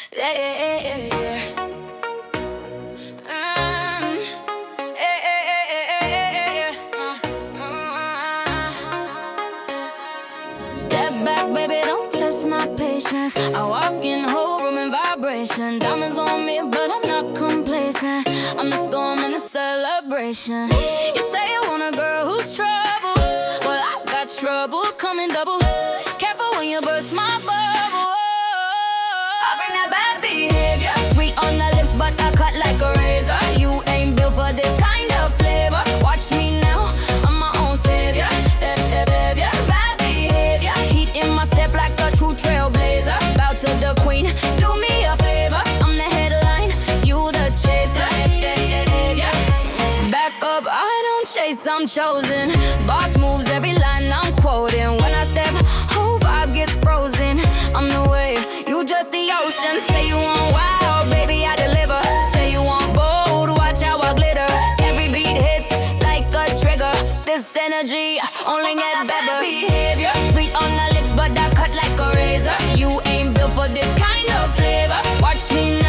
Yeah, yeah, yeah, yeah, yeah. Yeah, yeah, yeah, yeah, yeah, yeah. Step back, baby, don't test my patience. I walk in the whole room in vibration. Diamonds on me, but I'm not complacent. I'm the storm in the celebration. You say you want a girl who's trouble. Well, I got trouble coming double. Careful when you burst my bubble. I bring that bad behavior. Sweet on the lips, but I cut like a razor. You ain't built for this kind of flavor. Watch me now, I'm my own savior. Bad behavior. Heat in my step like a true trailblazer. Bow to the queen, do me a favor. I'm the headline, you the chaser. Back up, I don't chase, I'm chosen. Boss moves, every line I'm quoting. When I step, whole vibe gets frozen. I'm the wave, you just the ocean. Say you want wild, baby, I deliver. Say you want bold, watch how I glitter. Every beat hits like a trigger. This energy only get better. Behavior, sweet on the lips, but I cut like a razor. You ain't built for this kind of flavor. Watch me now,